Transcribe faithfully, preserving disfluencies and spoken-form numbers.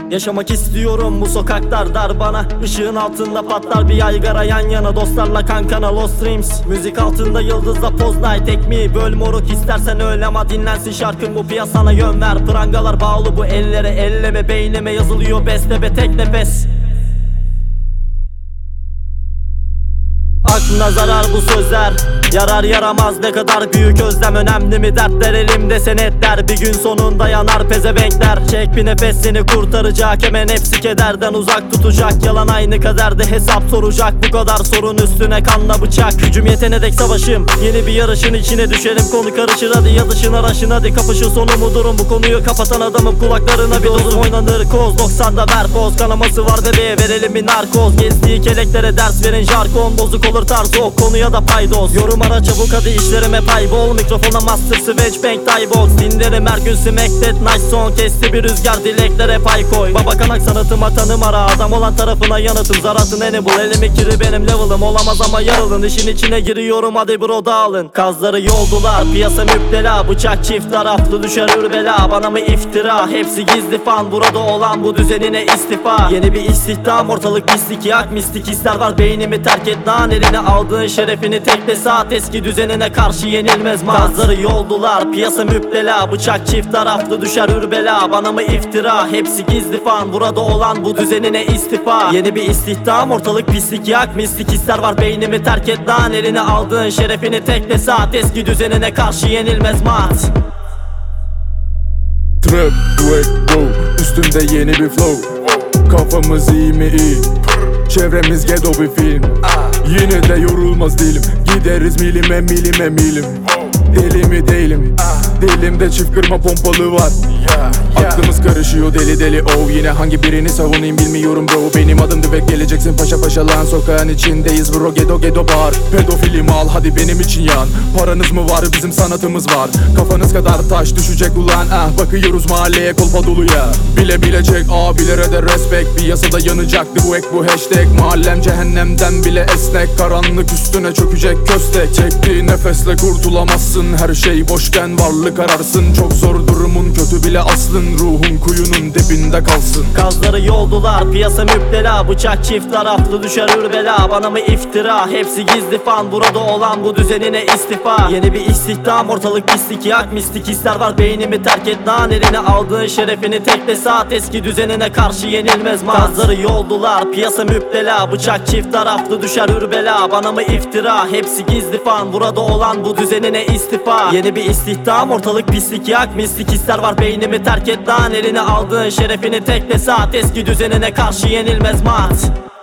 Yaşamak istiyorum, bu sokaklar dar bana. Işığın altında patlar bir yaygara yan yana. Dostlarla kankana lost dreams. Müzik altında yıldızla poz night. Tek mi böl moruk, istersen öyle ama dinlensin şarkın. Bu piyasana yön ver. Prangalar bağlı bu ellere, elleme beynime yazılıyor beste be tek nefes. Aklına zarar bu sözler, yarar yaramaz ne kadar büyük özlem. Önemli mi dertler, elimde senetler. Bir gün sonunda yanar pezevenkler. Çek bir nefes, seni kurtaracak. Hemen hepsi kederden uzak tutacak. Yalan aynı kaderde hesap soracak. Bu kadar sorun üstüne kanla bıçak. Gücüm yetene dek savaşım, yeni bir yarışın içine düşelim. Konu karışır hadi yazışın araşın hadi. Kapışın sonu mu durum, bu konuyu kapatan adamım. Kulaklarına bir dozum oynanır koz. Doksanda ver poz, kanaması var bebeğe verelim bir narkoz. Gezdiği keleklere ders verin jargon. Bozuk olur tarzı o konuya da paydos. Yorum ara çabuk hadi işlerime paybol. Mikrofona master switch bank diebox. Dinlerim her gün smack that nice song. Kesti bir rüzgar dileklere pay koy. Baba kanak sanatıma tanım ara. Adam olan tarafına yanıtım. Zaratın eni bul, elimi kiri benim level'ım. Olamaz ama yarılın, işin içine giriyorum hadi bro dağılın. Kazları yoldular, piyasa müptela. Bıçak çift taraflı düşer ürbela. Bana mı iftira, hepsi gizli fan. Burada olan bu düzenine istifa. Yeni bir istihdam, ortalık pislik yak. Mistik hisler var, beynimi terk et lan. Eline aldığın şerefini tekle saat. Eski düzenine karşı yenilmez maz. Kazları yoldular, piyasa müptela. Bıçak çift taraflı düşer ürbela. Bana mı iftira, hepsi gizli fan. Burada olan bu düzenine istifa. Yeni bir istihdam, ortalık pislik yak. Mistik hisler var, beynimi terk et lan. Eline aldığın şerefini tekle saat. Eski düzenine karşı yenilmez mat. Trap, duet, bro. Üstümde yeni bir flow. Kafamız iyi mi iyi. Çevremiz ghetto bir film. Yine de yorulmaz değilim. Gideriz milime milime milim. Deli mi değilim. Dilimde çift kırma pompalı var. Aklımız karışıyor deli deli oh. Yine hangi birini savunayım bilmiyorum bro. Benim adım Dübek, geleceksin paşa paşa lan. Sokağın içindeyiz bro, gedo gedo bar. Pedofili al hadi benim için yan. Paranız mı var, bizim sanatımız var. Kafanız kadar taş düşecek ulan. Ah bakıyoruz mahalleye kolpa dolu ya. Bile bilecek abilere de respect. Piyasada yanacaktı bu ek bu hashtag. Mahallem cehennemden bile esnek. Karanlık üstüne çökecek köstek. Çektiği nefesle kurtulamazsın. Her şey boşken varlık ararsın. Çok zor durumun kötü bile aslın. Ruhun kuyunun dibinde kalsın. Kazları yoldular, piyasa müptela. Bıçak çift taraflı düşer ürbela. Bana mı iftira, hepsi gizli fan. Burada olan bu düzenine istifa. Yeni bir istihdam, ortalık pislik yak. Mistik hisler var, beynimi terk et lan. Eline aldığın şerefini tekle saat. Eski düzenine karşı yenilmez mat. Kazları yoldular, piyasa müptela. Bıçak çift taraflı düşer ürbela. Bana mı iftira, hepsi gizli fan. Burada olan bu düzenine istifa. Yeni bir istihdam, ortalık pislik yak. Mistik hisler var, beynimi terk et lan. Eline aldığın şerefini tekle saat. Eski düzenine karşı yenilmez mat.